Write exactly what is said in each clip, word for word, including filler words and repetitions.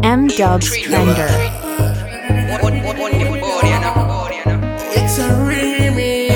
M-Dubs Trender. It's a remix.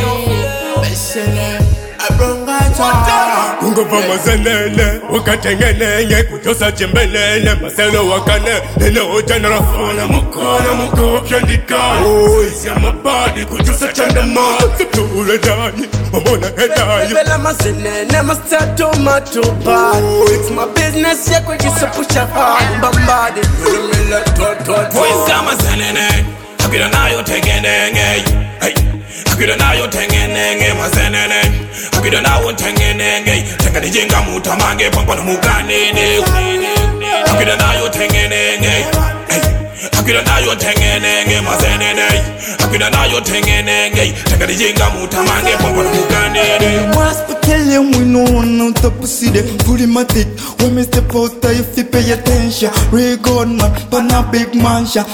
Kungo pa mazelele, wakatengenenge, kutosa chembelele, maselo wakane, lele ojana rafona, mokona moko pyandika. Oh, isi ya mabadi, kutosa chandama, septule dani, mamona hedayo. Bela mazelele, mastato matuba. It's my business, ya kwa kisa pusha hard, mbambadi. Yulumile toto. Voice mazelele, hakira nayo tengenenge, hey. Hakira nayo tengenenge mazenene Hakira nayo tengenenge Tengani jinga mutamange Pampana mukanene Hakira nayo tengenenge Hakira nayo tengenenge mazenene Hakira nayo tengenenge Tengani jinga mutamange Pampana mukanene Must tell you we know one on top of city fully matic. When me step out there if you pay attention. Record man, but not big mansion.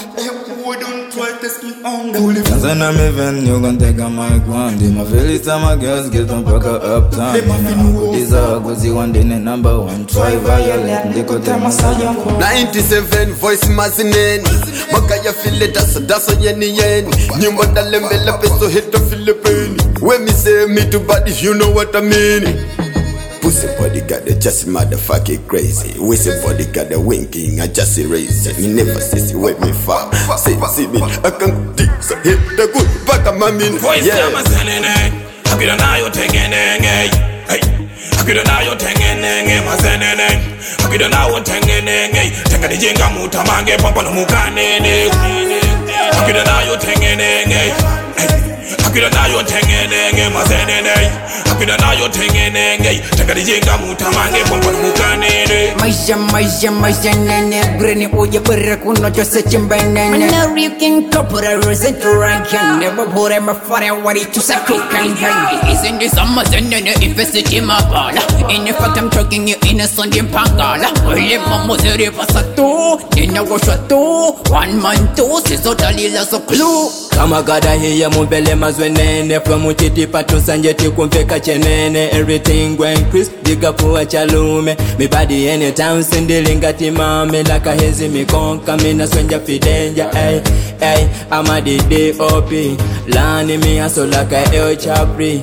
Tanzania me ven, you gon' take a mic one day. My feelings and my girls get on back up time. These are goes you one day number one. Try violent, they could tell my son. ninety-seven voice mazineni. Makaya feel it, that's that's on yeni yeni. Nyumba dalembela peso hit the Philippines. When me say me to body, you know what I mean. Pussy body got the just motherfucking crazy. Wissy body got the winking, I just erase it. Me never see you with me far. Say, see me, I can't dig, so hit the good back of my mean. Voice kama zenene, hakira nayo tengenenge. Hey, hakira nayo tengenenge mazenene. Hakira nayo tengenenge. Tengani jinga mutamange, pampana mukanene. Hakira nayo tengenenge. Hakira nayo tengenenge mazenene. Hakira nayo tengenenge Tengani jinga mutamange Pampana mukanene Maisha maisha maisha nene Breni uye bere kuno chose chimbenene I know you can couple a resent to rank And never put him a funny worry to say cook and candy Isn't this a mazenene if it's a chimabala In fact I'm talking you in a Sunday pangala Ule mamuzere pasato Nina washato One man two Sizo dalila so clue Kama gada hiya mubele mazwenene From uchiti patu sanjeti kumfeka chenene Everything going crisp Diga puwa chalume Mi body anytime sindilinga timame Laka hezi mikonka Mina swenja fidenja Ay, ay Ama di D O P Lani mi aso laka eo chapri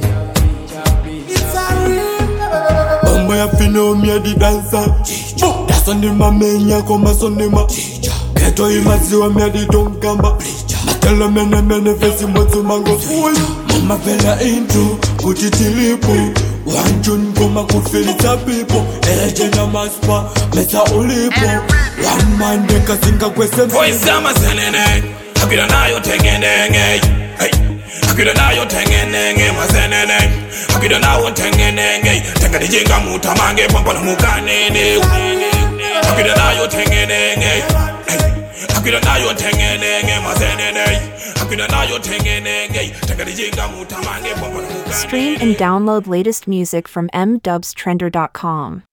Bamba ya fino miya di dansa That's on the mamenya koma sonima Keto imaziwa miya di donkamba Matelo mene mene fesi motu mango full Mama fella into kutitilipo Wanjun koma kufilita pipo Eje na maspa mesa ulipo One man deka singa kwese Voice kama zenene Hakira nayo tengenenge Hey Hakira nayo tengenenge mazenene Hakira nayo tengenenge Tengani jinga mutamange Pampana mukanene Hakira nayo tengenenge Hakira nayo tengenenge mazenene Hakira nayo tengenenge Tengani jinga mutamange Pampana mukanene. Stream and download latest music from M dubs trender dot com.